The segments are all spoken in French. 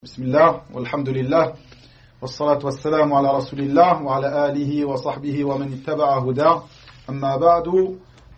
بسم الله والحمد لله والصلاة والسلام على رسول الله وعلى آله وصحبه ومن اتبع هداه أما بعد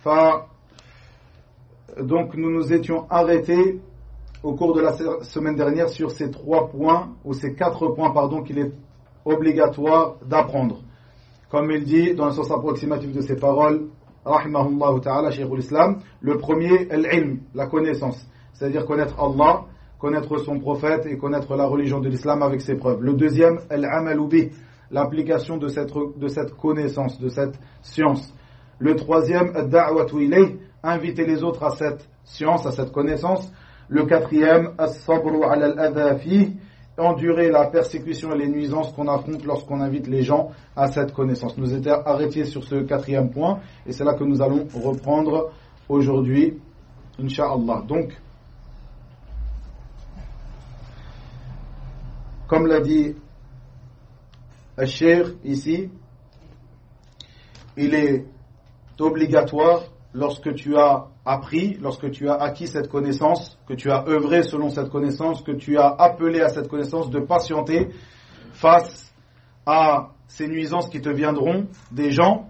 Donc nous nous étions arrêtés au cours de la semaine dernière sur ces 3 points ou ces 4 points qu'il est obligatoire d'apprendre. Comme il dit dans le sens approximatif de ses paroles, rahimahullah ta'ala, Shaykhul Islam, le premier, l'ilm, la connaissance, c'est-à-dire connaître Allah, connaître son prophète et connaître la religion de l'islam avec ses preuves. Le deuxième, al-amalu bih, l'application de cette connaissance, de cette science. Le troisième, ad-da'watu ilayh, inviter les autres à cette science, à cette connaissance. Le quatrième, as-sabru ala al-adha fih, endurer la persécution et les nuisances qu'on affronte lorsqu'on invite les gens à cette connaissance. Nous étions arrêtés sur ce 4e point et c'est là que nous allons reprendre aujourd'hui, incha'Allah. Donc, comme l'a dit Al-Cheikh ici, il est obligatoire lorsque tu as appris, lorsque tu as acquis cette connaissance, que tu as œuvré selon cette connaissance, que tu as appelé à cette connaissance, de patienter face à ces nuisances qui te viendront des gens,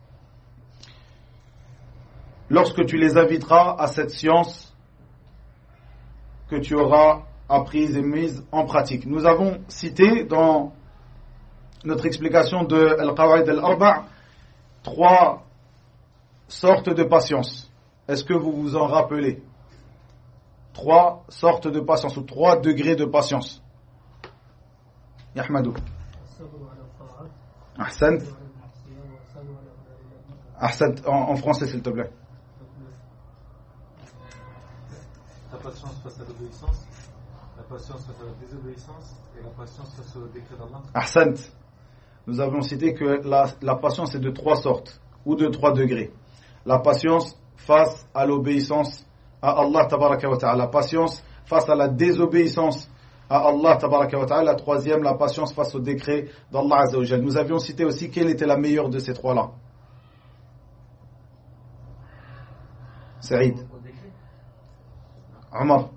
lorsque tu les inviteras à cette science que tu auras apprise et mise en pratique. Nous avons cité dans notre explication de Al-Qawaid al-Arba' 3 sortes de patience. Est-ce que vous vous en rappelez? 3 sortes de patience ou 3 degrés de patience. Yahmadou. Ahsan. Ahsan en français s'il te plaît. La patience face à l'obéissance, la patience face à la désobéissance et la patience face au décret d'Allah. Ahsant. Nous avons cité que la patience est de 3 sortes ou de 3 degrés. La patience face à l'obéissance à Allah tabaraka wa ta'ala. La patience face à la désobéissance à Allah tabaraka wa ta'ala. La troisième, la patience face au décret d'Allah azza wa jal. Nous avions cité aussi quelle était la meilleure de ces 3-là. Saïd. Omar.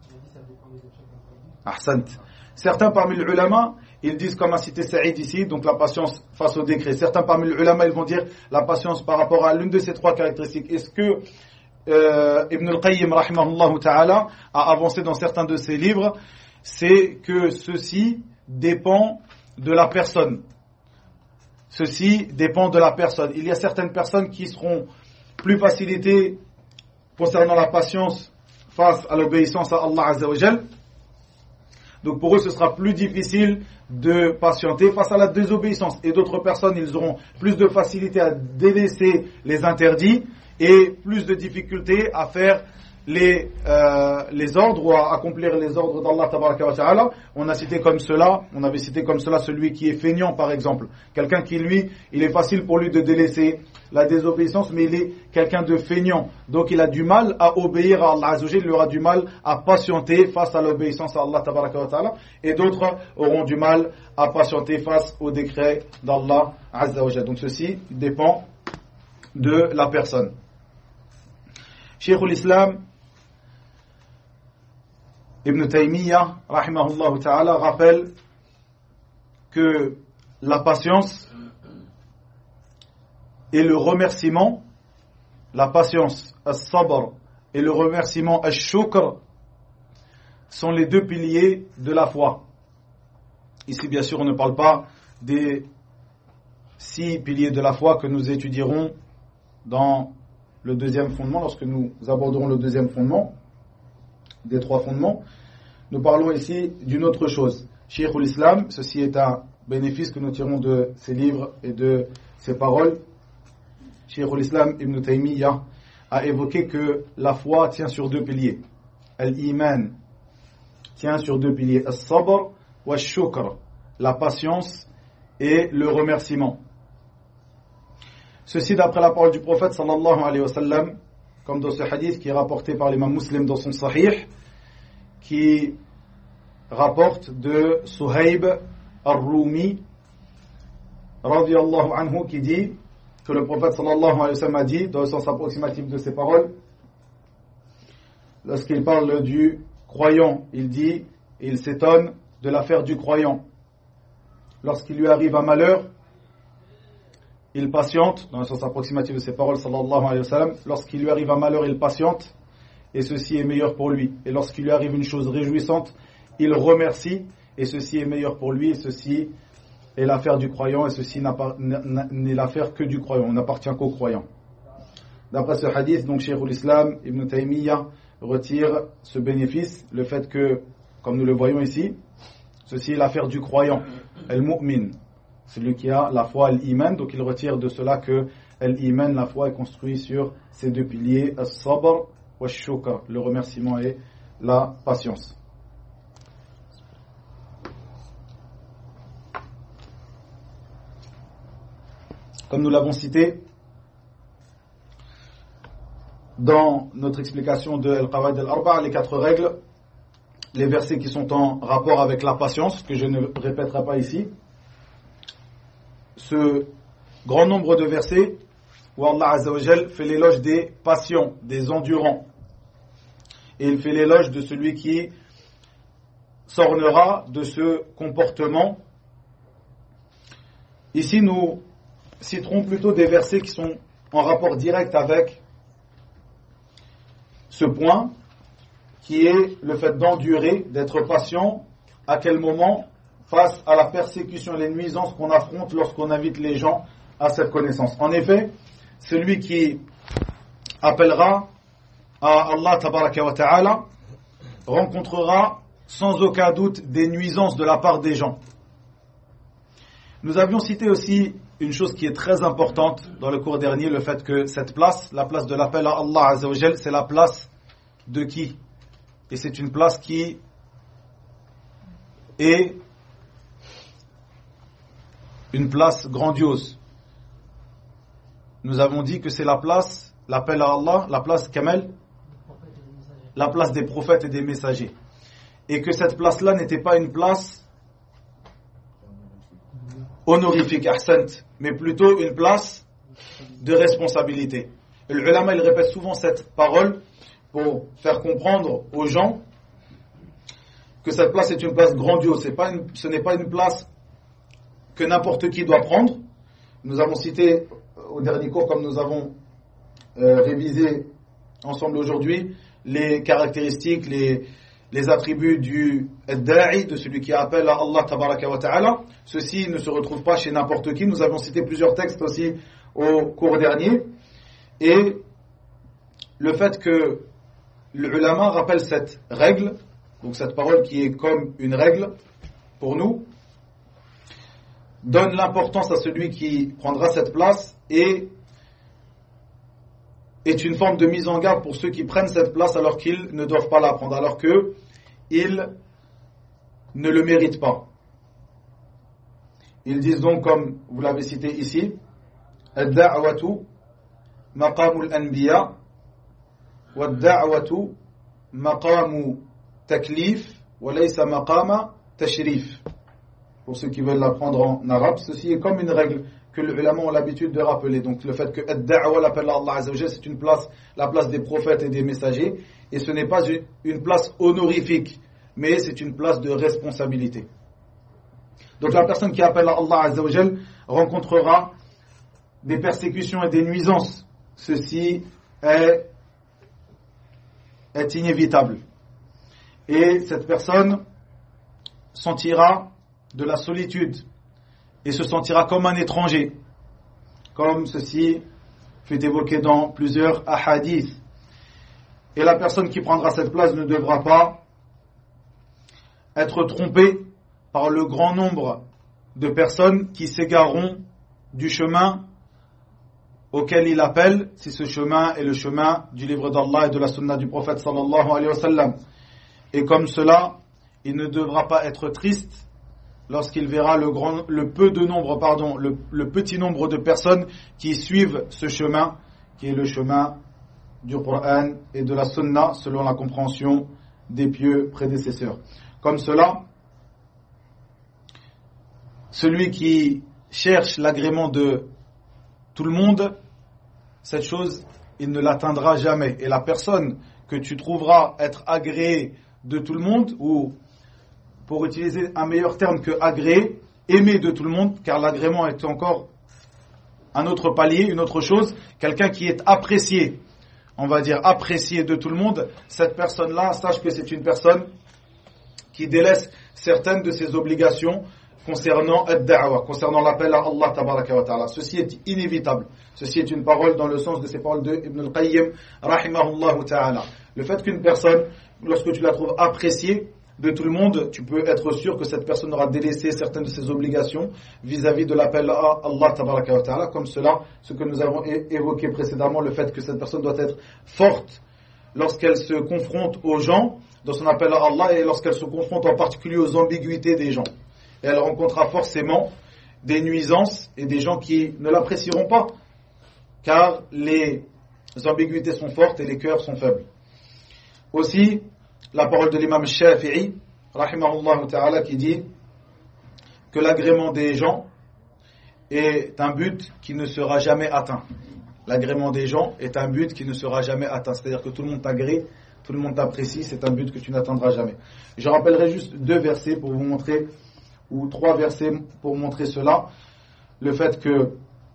Ahsant. Certains parmi les ulama, ils disent, comme a cité Saïd ici, donc la patience face au décret. Certains parmi les ulama, ils vont dire la patience par rapport à l'une de ces 3 caractéristiques. Est-ce que Ibn al-Qayyim, rahimahullah ta'ala, a avancé dans certains de ses livres, c'est que ceci dépend de la personne. Ceci dépend de la personne. Il y a certaines personnes qui seront plus facilitées concernant la patience face à l'obéissance à Allah azza wa jal. Donc pour eux, ce sera plus difficile de patienter face à la désobéissance. Et d'autres personnes, ils auront plus de facilité à délaisser les interdits et plus de difficulté à faire les ordres ou à accomplir les ordres d'Allah tabaraka wa ta'ala. On avait cité comme cela celui qui est feignant par exemple. Quelqu'un qui lui, il est facile pour lui de délaisser la désobéissance, mais il est quelqu'un de feignant. Donc il a du mal à obéir à Allah azza wa jalla, il aura du mal à patienter face à l'obéissance à Allah tabaraka wa ta'ala. Et d'autres auront du mal à patienter face au décret d'Allah azza wa jalla. Donc ceci dépend de la personne. Shaykhul Islam Ibn Taymiyyah, rahimahullah ta'ala, rappelle que la patience et le remerciement, la patience, as-sabr, et le remerciement, as-shukr, sont les 2 piliers de la foi. Ici, bien sûr, on ne parle pas des 6 piliers de la foi que nous étudierons dans le 2e fondement, lorsque nous aborderons le 2e fondement, des 3 fondements. Nous parlons ici d'une autre chose. Shaykhul Islam, ceci est un bénéfice que nous tirons de ses livres et de ses paroles. Shaykhul Islam Ibn Taymiyyah a évoqué que la foi tient sur 2 piliers. Al-Iman tient sur 2 piliers. As-sabr wa shukr, la patience et le remerciement. Ceci d'après la parole du prophète sallallahu alayhi wa sallam, comme dans ce hadith qui est rapporté par l'imam Muslim dans son Sahih, qui rapporte de Suhayb al-Rumi radiyallahu anhu, qui dit que le prophète sallallahu alayhi wa sallam a dit, dans le sens approximatif de ses paroles, lorsqu'il parle du croyant, il dit et il s'étonne de l'affaire du croyant. Lorsqu'il lui arrive un malheur, il patiente, dans le sens approximatif de ses paroles, sallallahu alayhi wa sallam, lorsqu'il lui arrive un malheur, il patiente, et ceci est meilleur pour lui. Et lorsqu'il lui arrive une chose réjouissante, il remercie, et ceci est meilleur pour lui, et ceci est l'affaire du croyant, et ceci n'est l'affaire que du croyant, on n'appartient qu'au croyant. D'après ce hadith, donc Cheikh l'Islam, Ibn Taymiyyah, retire ce bénéfice, le fait que, comme nous le voyons ici, ceci est l'affaire du croyant, al-mu'min, celui qui a la foi, al-iman, donc il retire de cela que al-iman, la foi, est construite sur ces deux piliers, as-sabr wa shukr, le remerciement et la patience. Comme nous l'avons cité dans notre explication de Al-Qawaid al-Arba', les 4 règles, les versets qui sont en rapport avec la patience, que je ne répéterai pas ici, ce grand nombre de versets où Allah Azza wa Jal fait l'éloge des patients, des endurants, et il fait l'éloge de celui qui s'ornera de ce comportement. Ici, nous citerons plutôt des versets qui sont en rapport direct avec ce point, qui est le fait d'endurer, d'être patient, à quel moment, face à la persécution et les nuisances qu'on affronte lorsqu'on invite les gens à cette connaissance. En effet, celui qui appellera à Allah tabaraka wa ta'ala rencontrera sans aucun doute des nuisances de la part des gens. Nous avions cité aussi une chose qui est très importante dans le cours dernier, le fait que cette place, la place de l'appel à Allah Azza wa Jal, c'est la place de qui? Et c'est une place qui est une place grandiose. Nous avons dit que c'est la place, l'appel à Allah, la place Kamel, la place des prophètes et des messagers. Et que cette place-là n'était pas une place honorifique, ahsant, mais plutôt une place de responsabilité. Et l'ulama, il répète souvent cette parole pour faire comprendre aux gens que cette place est une place grandiose. Ce n'est pas une place que n'importe qui doit prendre. Nous avons cité au dernier cours, comme nous avons révisé ensemble aujourd'hui, les caractéristiques, les attributs du da'i, de celui qui appelle à Allah tabaraka wa ta'ala. Ceci ne se retrouve pas chez n'importe qui. Nous avons cité plusieurs textes aussi au cours dernier. Et le fait que l'ulama rappelle cette règle, donc cette parole qui est comme une règle pour nous, donne l'importance à celui qui prendra cette place et est une forme de mise en garde pour ceux qui prennent cette place alors qu'ils ne doivent pas la prendre, alors qu'ils ne le méritent pas. Ils disent donc, comme vous l'avez cité ici, ad-da'watu maqamul anbiya wa ad-da'watu maqamu taklif wa laysa maqama tashrif. Pour ceux qui veulent l'apprendre en arabe, ceci est comme une règle que les ulama ont l'habitude de rappeler. Donc le fait que ad-da'wa, l'appel à Allah Azza wa Jalla, c'est une place, la place des prophètes et des messagers, et ce n'est pas une place honorifique, mais c'est une place de responsabilité. Donc la personne qui appelle à Allah Azza wa Jalla rencontrera des persécutions et des nuisances. Ceci est inévitable. Et cette personne sentira de la solitude et se sentira comme un étranger, comme ceci fut évoqué dans plusieurs ahadiths. Et la personne qui prendra cette place ne devra pas être trompée par le grand nombre de personnes qui s'égareront du chemin auquel il appelle, si ce chemin est le chemin du livre d'Allah et de la sunna du prophète sallallahu alayhi wa sallam. Et comme cela, il ne devra pas être triste lorsqu'il verra le petit nombre de personnes qui suivent ce chemin, qui est le chemin du Coran et de la Sunna, selon la compréhension des pieux prédécesseurs. Comme cela, celui qui cherche l'agrément de tout le monde, cette chose, il ne l'atteindra jamais. Et la personne que tu trouveras être agréée de tout le monde, ou pour utiliser un meilleur terme que agréé, aimé de tout le monde, car l'agrément est encore un autre palier, une autre chose, quelqu'un qui est apprécié, on va dire apprécié de tout le monde, cette personne-là, sache que c'est une personne qui délaisse certaines de ses obligations concernant ad-da'wa, concernant l'appel à Allah tabaraka wa ta'ala. Ceci est inévitable. Ceci est une parole dans le sens de ces paroles de Ibn al-Qayyim rahimahullah ta'ala. Le fait qu'une personne, lorsque tu la trouves appréciée de tout le monde, tu peux être sûr que cette personne aura délaissé certaines de ses obligations vis-à-vis de l'appel à Allah tabaraka wa ta'ala, comme cela, ce que nous avons évoqué précédemment, le fait que cette personne doit être forte lorsqu'elle se confronte aux gens dans son appel à Allah et lorsqu'elle se confronte en particulier aux ambiguïtés des gens. Et elle rencontrera forcément des nuisances et des gens qui ne l'apprécieront pas, car les ambiguïtés sont fortes et les cœurs sont faibles. Aussi, la parole de l'imam Shafi'i, rahimahullah ta'ala, qui dit que l'agrément des gens est un but qui ne sera jamais atteint. L'agrément des gens est un but qui ne sera jamais atteint. C'est-à-dire que tout le monde t'agrée, tout le monde t'apprécie, c'est un but que tu n'atteindras jamais. Je rappellerai juste 2 versets pour vous montrer, ou 3 versets pour montrer cela. Le fait que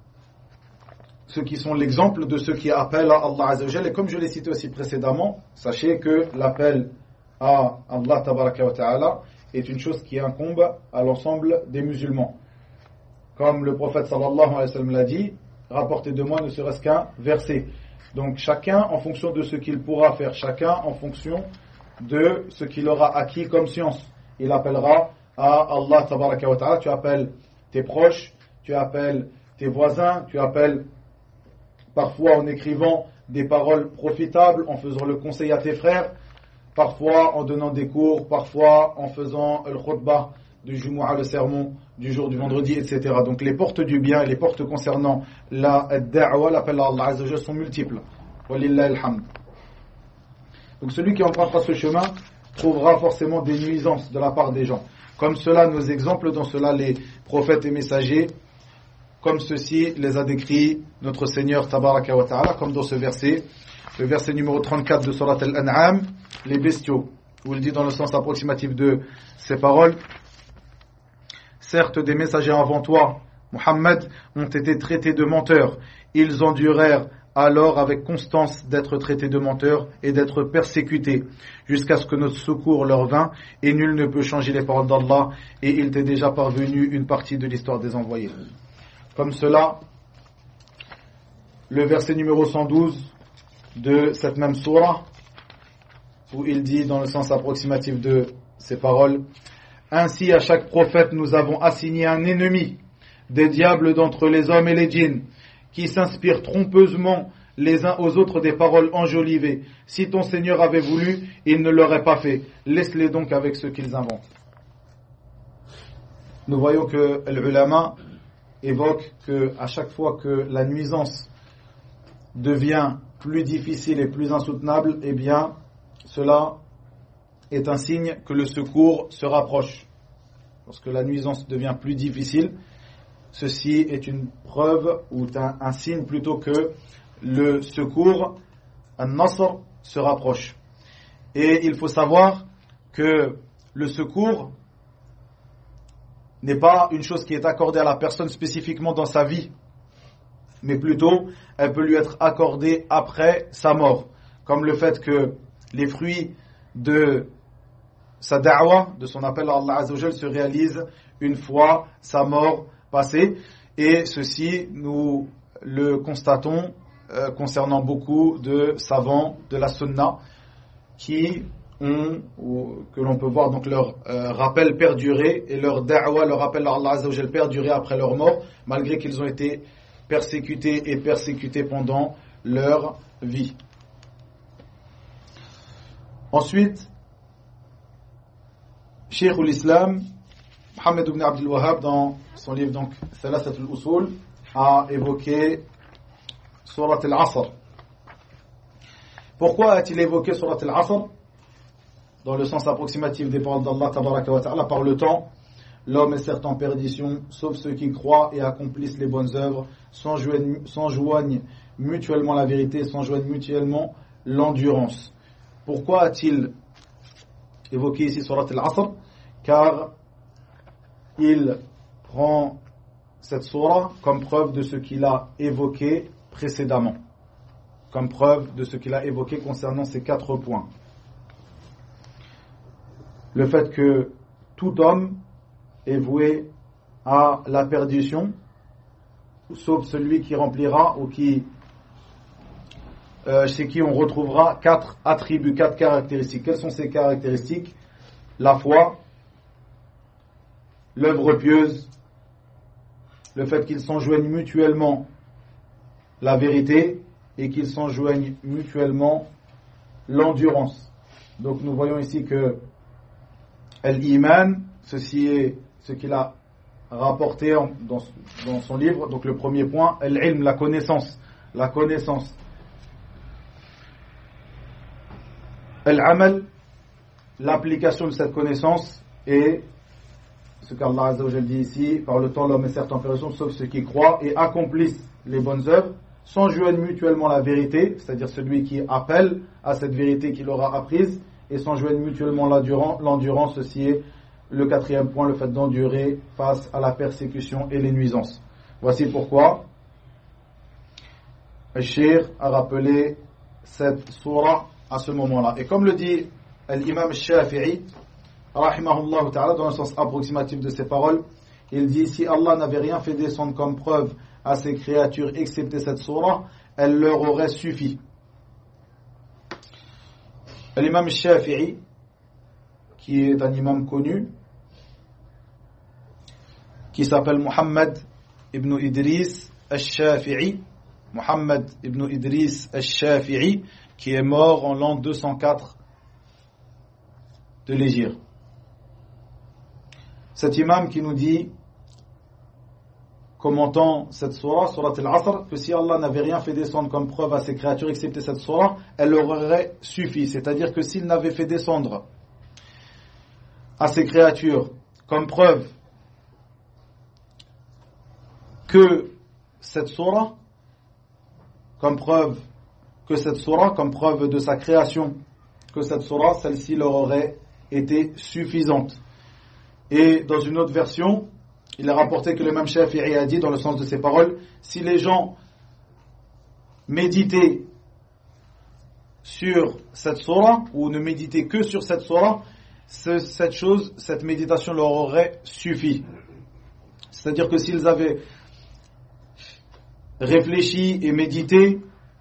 ceux qui sont l'exemple de ceux qui appellent à Allah Azza wa Jalla, et comme je l'ai cité aussi précédemment, sachez que l'appel à Allah Tabaraka wa Ta'ala est une chose qui incombe à l'ensemble des musulmans. Comme le prophète sallallahu alayhi wa sallam l'a dit, rapportez de moi ne serait-ce qu'un verset. Donc chacun en fonction de ce qu'il pourra faire, chacun en fonction de ce qu'il aura acquis comme science. Il appellera à Allah Tabaraka wa Ta'ala. Tu appelles tes proches, tu appelles tes voisins, tu appelles parfois en écrivant des paroles profitables, en faisant le conseil à tes frères, parfois en donnant des cours, parfois en faisant le khutbah du Jumu'ah, le sermon du jour du vendredi, etc. Donc les portes du bien et les portes concernant la da'wa, l'appel à Allah Azza wa Jalla, sont multiples. Walillahi alhamd. Donc celui qui empruntera ce chemin trouvera forcément des nuisances de la part des gens. Comme cela, nos exemples, dans cela, les prophètes et messagers, comme ceci les a décrits notre Seigneur Tabaraka wa Ta'ala, comme dans ce verset, le verset numéro 34 de Surat Al-An'am, les bestiaux, où il dit dans le sens approximatif de ces paroles: certes, des messagers avant toi, Muhammad, ont été traités de menteurs. Ils endurèrent alors avec constance d'être traités de menteurs et d'être persécutés, jusqu'à ce que notre secours leur vînt, et nul ne peut changer les paroles d'Allah, et il t'est déjà parvenu une partie de l'histoire des envoyés. Comme cela, le verset numéro 112 de cette même sourate, où il dit dans le sens approximatif de ces paroles: ainsi à chaque prophète nous avons assigné un ennemi, des diables d'entre les hommes et les djinns, qui s'inspirent trompeusement les uns aux autres des paroles enjolivées. Si ton Seigneur avait voulu, il ne l'aurait pas fait. Laisse-les donc avec ce qu'ils inventent. Nous voyons que l'ulama évoque que à chaque fois que la nuisance devient plus difficile et plus insoutenable, eh bien, cela est un signe que le secours se rapproche. Lorsque la nuisance devient plus difficile, ceci est une preuve ou un signe plutôt que le secours, an-nasr, se rapproche. Et il faut savoir que le secours n'est pas une chose qui est accordée à la personne spécifiquement dans sa vie, mais plutôt elle peut lui être accordée après sa mort, comme le fait que les fruits de sa da'wa, de son appel à Allah Azza wa Jal, se réalisent une fois sa mort passée, et ceci nous le constatons concernant beaucoup de savants de la sunna qui ont, ou que l'on peut voir donc leur rappel perdurer et leur da'wa, leur appel à Allah Azza wa Jal perdurer après leur mort, malgré qu'ils ont été persécutés pendant leur vie. Ensuite, Cheikh l'Islam Mohammed ibn Abdul Wahhab, dans son livre donc Thalathat al-Usul, a évoqué Surat al-Asr. Pourquoi a-t-il évoqué Surat al-Asr? Dans le sens approximatif des paroles d'Allah Tabaraka wa Ta'ala: par le temps, l'homme est certes en perdition, sauf ceux qui croient et accomplissent les bonnes œuvres, s'enjoignent mutuellement la vérité, s'enjoignent mutuellement l'endurance. Pourquoi a-t-il évoqué ici Surat al-Asr? car il prend cette sourate comme preuve de ce qu'il a évoqué précédemment, comme preuve de ce qu'il a évoqué concernant ces 4 points. Le fait que tout homme est voué à la perdition, sauf celui qui remplira ou chez qui on retrouvera 4 attributs, 4 caractéristiques. Quelles sont ces caractéristiques? La foi, l'œuvre pieuse, le fait qu'ils s'enjoignent mutuellement la vérité et qu'ils s'enjoignent mutuellement l'endurance. Donc nous voyons ici que Al-Iman, ceci est ce qu'il a rapporté dans son livre. Donc le premier point, Al-Ilm, la connaissance. Al-Amal, l'application de cette connaissance, et ce qu'Allah Azza wa Jalla dit ici, par le temps l'homme est certes en perdition, sauf ceux qui croient et accomplissent les bonnes œuvres, s'enjoignent mutuellement la vérité, c'est-à-dire celui qui appelle à cette vérité qu'il aura apprise, et s'enjoignent mutuellement l'endurance. Ceci est le 4e point, le fait d'endurer face à la persécution et les nuisances. Voici pourquoi Al-Shir a rappelé cette sourate à ce moment-là. Et comme le dit l'imam Shafi'i, rahimahullah ta'ala, dans le sens approximatif de ses paroles, il dit: si Allah n'avait rien fait descendre comme preuve à ses créatures excepté cette sourate, elle leur aurait suffi. L'imam Shafi'i, qui est un imam connu, qui s'appelle Muhammad ibn Idris al-Shafi'i, Muhammad ibn Idris al-Shafi'i, qui est mort en l'an 204 de l'Hégire. Cet imam qui nous dit, commentant cette sourate al-Asr, que si Allah n'avait rien fait descendre comme preuve à ses créatures excepté cette sourate, elle leur aurait suffi. C'est-à-dire que s'il n'avait fait descendre à ses créatures comme preuve que cette sourate, comme preuve de sa création, que cette sourate, celle-ci leur aurait été suffisante. Et dans une autre version, il a rapporté que le même Shafi'i a dit, dans le sens de ses paroles, si les gens méditaient sur cette sourate, ou ne méditaient que sur cette sourate, cette méditation leur aurait suffi. C'est-à-dire que s'ils avaient réfléchi et médité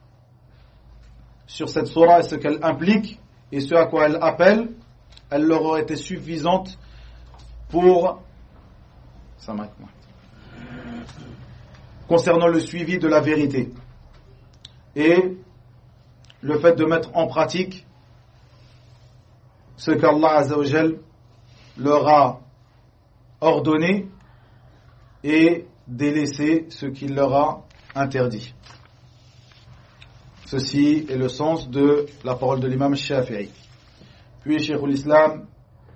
sur cette sourate et ce qu'elle implique, et ce à quoi elle appelle, elle leur aurait été suffisante pour concernant le suivi de la vérité et le fait de mettre en pratique ce qu'Allah Azza wa Jal leur a ordonné et délaisser ce qu'il leur a interdit. Ceci est le sens de la parole de l'imam Shafi'i. Puis Sheikhul Islam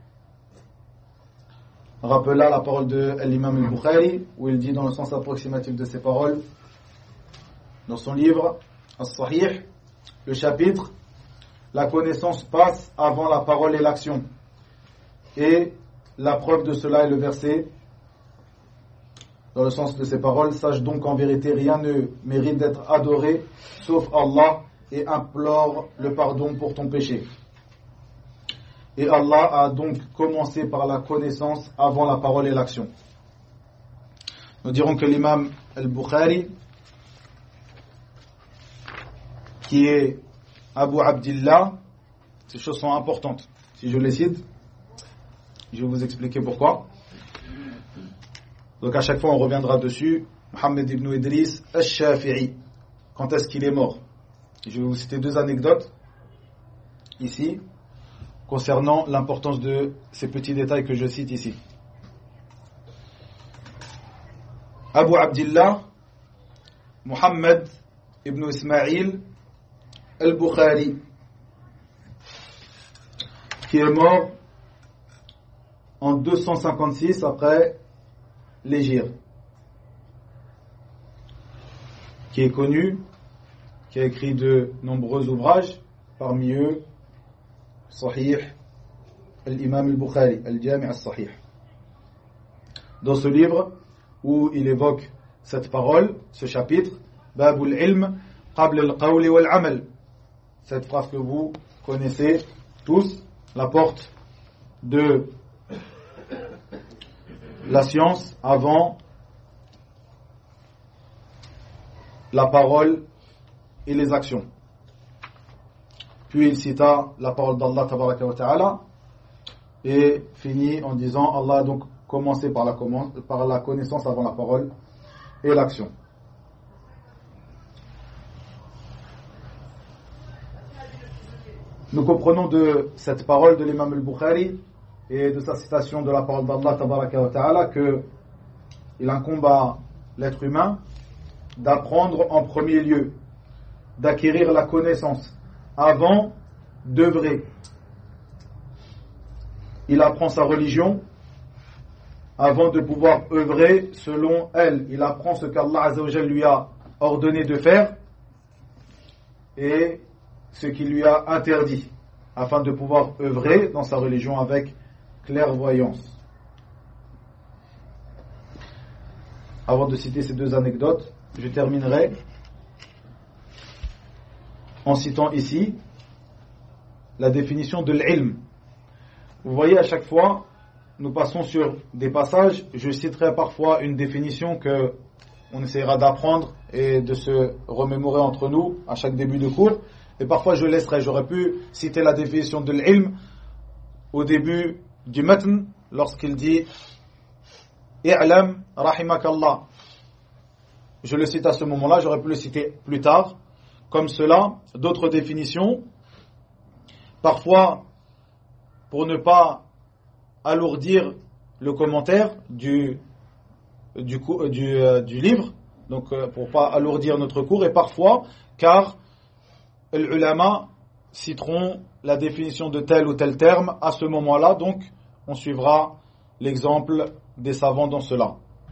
rappela la parole de l'imam al-Bukhari, où il dit dans le sens approximatif de ses paroles, dans son livre As-Sahih, le chapitre La connaissance passe avant la parole et l'action. Et la preuve de cela est le verset, dans le sens de ces paroles: sache donc qu'en vérité rien ne mérite d'être adoré sauf Allah, et implore le pardon pour ton péché. Et Allah a donc commencé par la connaissance avant la parole et l'action. Nous dirons que l'imam al-Bukhari, qui est Abu Abdillah, ces choses sont importantes. Si je les cite, je vais vous expliquer pourquoi. Donc à chaque fois on reviendra dessus. Muhammad ibn Idris al-Shafi'i, quand est-ce qu'il est mort? Je vais vous citer 2 anecdotes ici concernant l'importance de ces petits détails que je cite ici. Abu Abdillah Muhammad ibn Ismail al-Bukhari, qui est mort en 256 après l'Hégire, qui est connu, qui a écrit de nombreux ouvrages, parmi eux Sahih l'imam al-Bukhari, al-Jami' al-Sahih. Dans ce livre où il évoque cette parole, ce chapitre, Babul ilm qabl al-qawli wal-amal. Cette phrase que vous connaissez tous, la porte de la science avant la parole et les actions. Puis il cita la parole d'Allah tabaraka wa ta'ala et finit en disant Allah a donc commencé par la connaissance avant la parole et l'action. Nous comprenons de cette parole de l'imam al-Bukhari et de sa citation de la parole d'Allah tabaraka wa ta'ala que il incombe à l'être humain d'apprendre en premier lieu, d'acquérir la connaissance avant d'œuvrer. Il apprend sa religion avant de pouvoir œuvrer selon elle. Il apprend ce qu'Allah Azza wa Jalla lui a ordonné de faire et ce qu'il lui a interdit, afin de pouvoir œuvrer dans sa religion avec clairvoyance. Avant de citer ces deux anecdotes, je terminerai en citant ici la définition de l'ilm. Vous voyez, à chaque fois, nous passons sur des passages, je citerai parfois une définition que on essaiera d'apprendre et de se remémorer entre nous à chaque début de cours, et parfois je laisserai. J'aurais pu citer la définition de l'ilm au début du matn, lorsqu'il dit I'lam rahimakallah. Je le cite à ce moment-là, j'aurais pu le citer plus tard. Comme cela, d'autres définitions, parfois pour ne pas alourdir le commentaire du livre, donc pour pas alourdir notre cours, et parfois car les ulama citeront la définition de tel ou tel terme à ce moment-là, donc on suivra l'exemple des savants dans cela.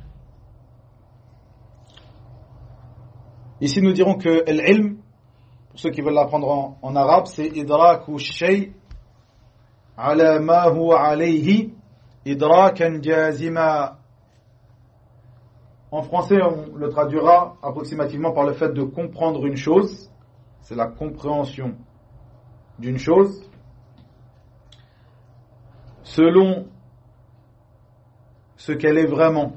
Ici nous dirons que l'ilm, pour ceux qui veulent l'apprendre en arabe, c'est idraku shay ala ma huwa alayhi idrakan jazima. En français, on le traduira approximativement par le fait de comprendre une chose. C'est la compréhension d'une chose selon ce qu'elle est vraiment,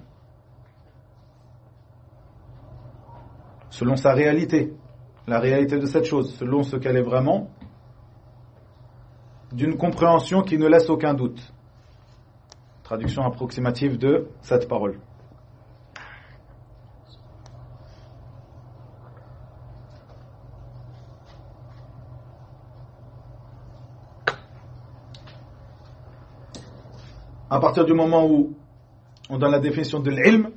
selon sa réalité, la réalité de cette chose, selon ce qu'elle est vraiment, d'une compréhension qui ne laisse aucun doute. Traduction approximative de cette parole. À partir du moment où on donne la définition de l'ilm,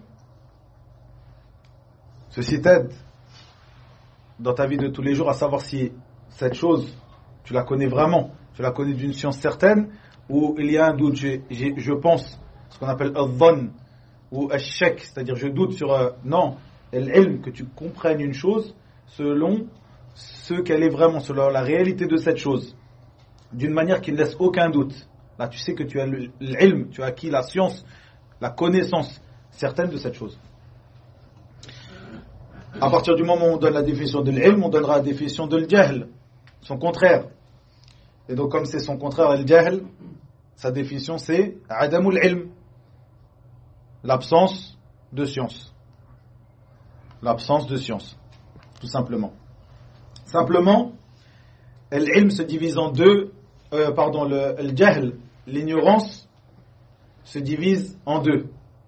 ceci t'aide dans ta vie de tous les jours à savoir si cette chose, tu la connais vraiment, tu la connais d'une science certaine, ou il y a un doute. Je pense, ce qu'on appelle al-dhann ou al-shak, c'est-à-dire je doute sur non, l'ilm, que tu comprennes une chose selon ce qu'elle est vraiment, selon la réalité de cette chose, d'une manière qui ne laisse aucun doute. Là, tu sais que tu as l'ilm, tu as acquis la science, la connaissance certaine de cette chose. À partir du moment où on donne la définition de l'ilm, on donnera la définition de l'jahl, son contraire. Et donc, comme c'est son contraire, l'jahl, sa définition c'est adamul ilm, l'absence de science. L'absence de science, tout simplement. Simplement, l'ilm se divise en deux. Le jahl, l'ignorance, se divise en deux.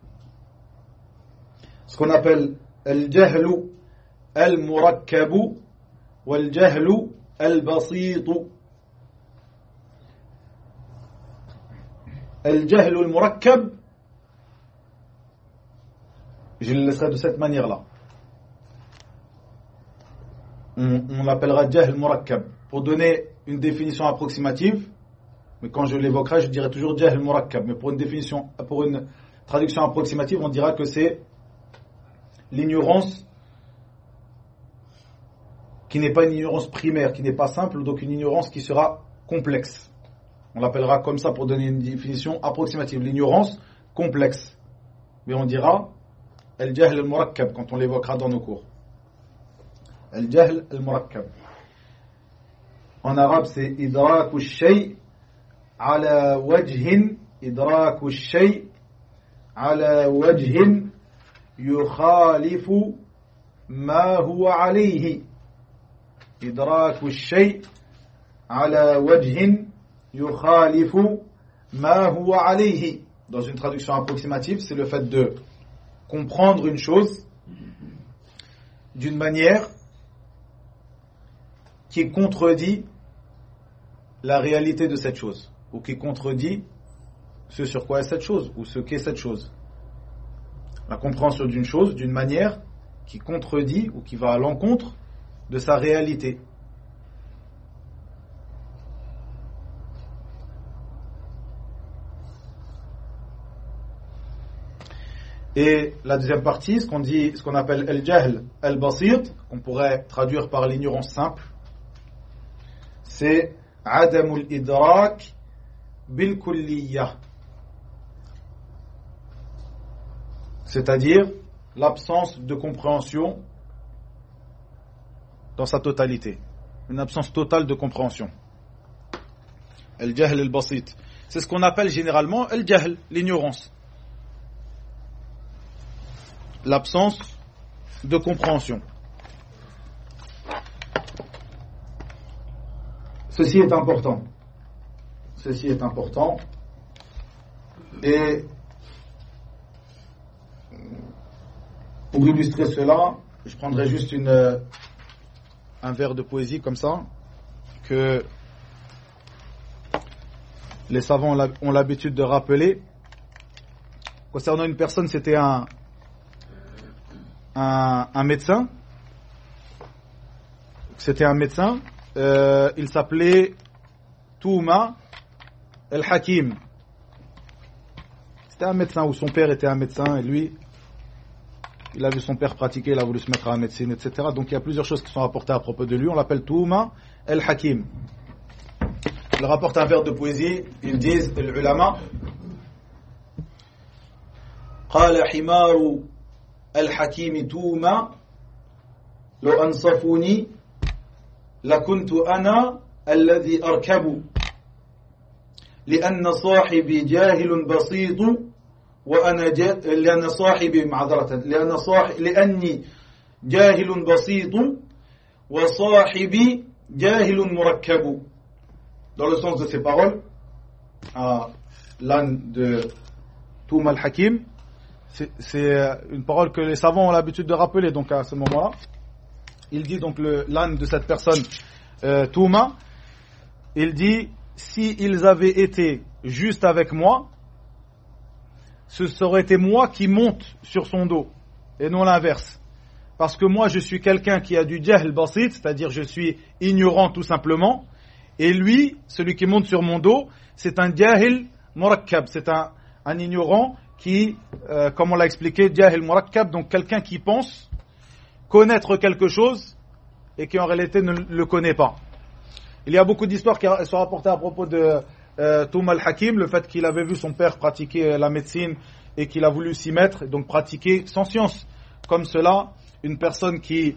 Ce qu'on appelle al-jahlu al-murakkabu wal-jahlu al-basitu. Al-jahlu al-murakkab, je le laisserai de cette manière-là. On l'appellera jahl murakkab pour donner une définition approximative, mais quand je l'évoquerai, je dirai toujours jahl murakkab. Mais pour une traduction approximative, on dira que c'est l'ignorance qui n'est pas une ignorance primaire, qui n'est pas simple, donc une ignorance qui sera complexe. On l'appellera comme ça pour donner une définition approximative. L'ignorance complexe. Mais on dira al-jahl al-murakkab quand on l'évoquera dans nos cours. Al-jahl al-murakkab. En arabe, c'est idraku ash-shay' ala wajhin, idraku ash-shay' ala wajhin yukhalifu ma huwa alayhi. Idraku ash-shay' ala wajhin yukhalifu ma huwa alayhi. Dans une traduction approximative, c'est le fait de comprendre une chose d'une manière qui contredit la réalité de cette chose, ou qui contredit ce sur quoi est cette chose, ou ce qu'est cette chose. La compréhension d'une chose d'une manière qui contredit ou qui va à l'encontre de sa réalité. Et la deuxième partie, ce qu'on appelle al-jahl al-basit, qu'on pourrait traduire par l'ignorance simple, c'est adamul idrak bil kulliyah, c'est-à-dire l'absence de compréhension dans sa totalité, une absence totale de compréhension. Al-jahl al-basit, c'est ce qu'on appelle généralement al-jahl, l'ignorance. L'absence de compréhension. Ceci est important. Ceci est important. Et pour illustrer cela, je prendrai juste un vers de poésie comme ça, que les savants ont l'habitude de rappeler. Concernant une personne, c'était un médecin. C'était un médecin. Il s'appelait Touma el-Hakim. C'était un médecin, ou son père était un médecin, et lui, il a vu son père pratiquer, il a voulu se mettre à la médecine, etc. Donc il y a plusieurs choses qui sont rapportées à propos de lui. On l'appelle Touma el-Hakim. Il rapporte un vers de poésie. Ils disent, l'ulama, قال حمار الحكيم توما لو أنصفوني لكنت أنا الذي أركب لأن صاحبي جاهل بسيط وأنا لأن صاحبي معذرة لأني جاهل بسيط وصاحبي جاهل مركب. Dans le sens de ces paroles, l'âne de Touma al-Hakim, c'est une parole que les savants ont l'habitude de rappeler. Donc à ce moment-là, il dit donc l'âne de cette personne Touma, il dit, si ils avaient été juste avec moi, ce serait été moi qui monte sur son dos et non l'inverse, parce que moi je suis quelqu'un qui a du jahl basit, c'est-à-dire je suis ignorant tout simplement, et lui, celui qui monte sur mon dos, c'est un jahil murakkab, c'est un ignorant qui, comme on l'a expliqué, jahil murakkab, donc quelqu'un qui pense connaître quelque chose et qui en réalité ne le connaît pas. Il y a beaucoup d'histoires qui sont rapportées à propos de Touma al-Hakim, le fait qu'il avait vu son père pratiquer la médecine et qu'il a voulu s'y mettre, donc pratiquer sans science. Comme cela, une personne qui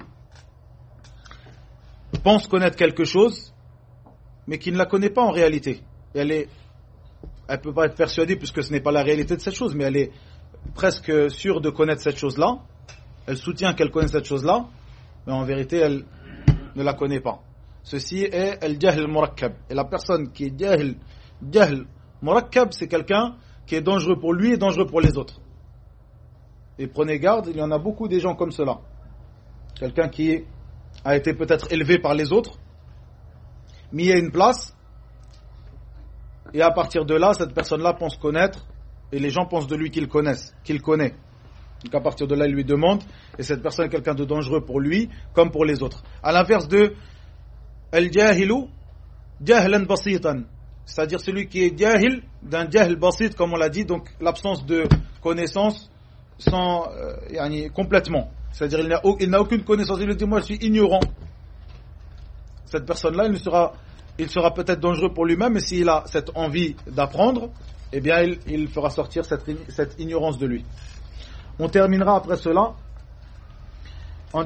pense connaître quelque chose, mais qui ne la connaît pas en réalité. Elle peut pas être persuadée puisque ce n'est pas la réalité de cette chose, mais elle est presque sûre de connaître cette chose-là. Elle soutient qu'elle connaît cette chose-là, mais en vérité, elle ne la connaît pas. Ceci est al-jahl murakkab. Et la personne qui est jahl murakkab, c'est quelqu'un qui est dangereux pour lui et dangereux pour les autres. Et prenez garde, il y en a beaucoup des gens comme cela. Quelqu'un qui a été peut-être élevé par les autres, mis à une place, et à partir de là, cette personne-là pense connaître, et les gens pensent de lui qu'il connaît. Donc à partir de là, il lui demande, et cette personne est quelqu'un de dangereux pour lui, comme pour les autres. À l'inverse de al-jahilu jahlan basitan, c'est-à-dire celui qui est jahil, d'un jahl basit, comme on l'a dit, donc l'absence de connaissance sans, complètement. C'est-à-dire il n'a aucune connaissance, il dit moi je suis ignorant. Cette personne-là, il ne sera il sera peut-être dangereux pour lui-même, mais s'il a cette envie d'apprendre, eh bien il fera sortir cette ignorance de lui. On terminera après cela en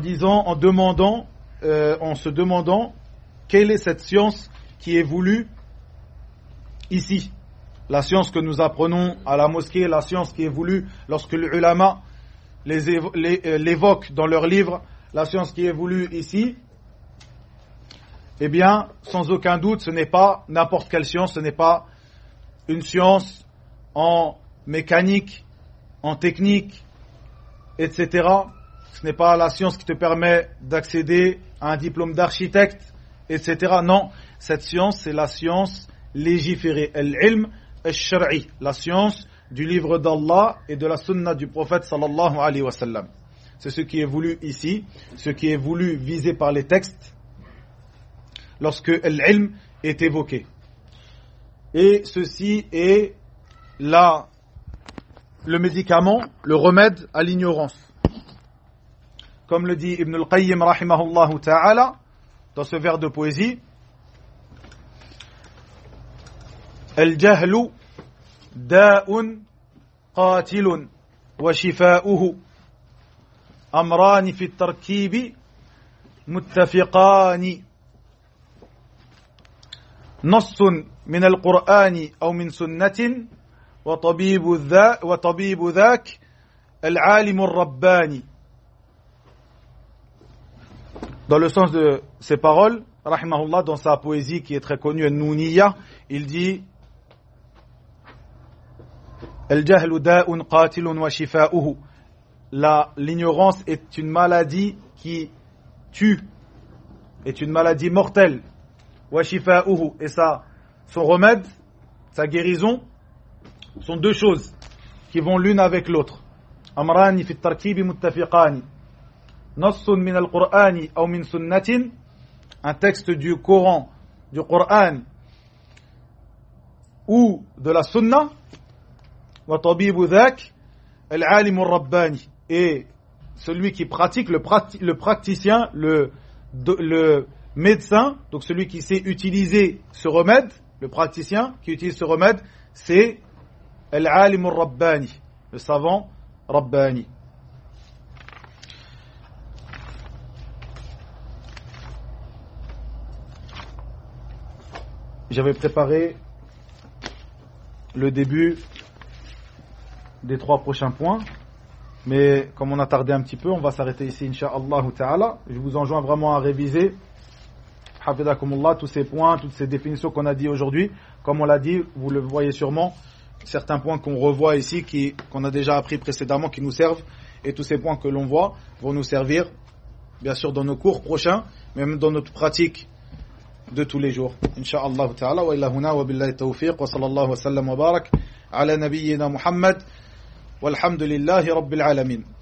se demandant quelle est cette science qui est voulue ici. La science que nous apprenons à la mosquée, la science qui est voulue lorsque les ulama l'évoquent dans leurs livres, la science qui est voulue ici, eh bien, sans aucun doute, ce n'est pas n'importe quelle science, ce n'est pas une science en mécanique, en technique, etc. Ce n'est pas la science qui te permet d'accéder à un diplôme d'architecte, etc. Non, cette science, c'est la science légiférée, al-ilm al-shar'i, la science du livre d'Allah et de la sunna du prophète sallallahu alayhi wa sallam. C'est ce qui est voulu ici, ce qui est voulu visé par les textes lorsque l'ilm est évoqué. Et ceci est le médicament, le remède à l'ignorance. Comme le dit Ibn al-Qayyim rahimahullah ta'ala dans ce vers de poésie, Al-jahlu da'un qatilun wa shifa'uhu amrani fi at-tarkibi muttafiqani نص من القرآن أو من سنة وطبيب ذاك العالم الرباني. Dans le sens de ces paroles, rahimahullah, dans sa poésie qui est très connue, Nouniya, il dit Al-jahlu da'un qatilun wa shifa'uhu. L'ignorance est une maladie qui tue, est une maladie mortelle. Wa shifa'uhu, et son remède, sa guérison, sont deux choses qui vont l'une avec l'autre. Amrani fi at-tarkibi muttafiqani. Nassun min al-Qur'ani aw min sunnatin, un texte du Coran, du Coran ou de la sunna. Wa tabibu dhak al-alim ar-rabbani, et celui qui pratique, le praticien, le médecin, donc celui qui sait utiliser ce remède, le praticien qui utilise ce remède, c'est al-alim ar-rabbani, le savant rabbani. J'avais préparé le début des 3 prochains points, mais comme on a tardé un petit peu, on va s'arrêter ici, incha'Allah ta'ala. Je vous enjoins vraiment à réviser, hafidakumullah, tous ces points, toutes ces définitions qu'on a dit aujourd'hui. Comme on l'a dit, vous le voyez sûrement, certains points qu'on revoit ici, qu'on a déjà appris précédemment, qui nous servent, et tous ces points que l'on voit vont nous servir, bien sûr, dans nos cours prochains, mais même dans notre pratique de tous les jours. Incha'Allah ta'ala, wa illa huna wa billahi tawfiq, wa sallallahu wa sallam wa barak, ala nabiyyina Muhammad, walhamdulillahi rabbil alamin.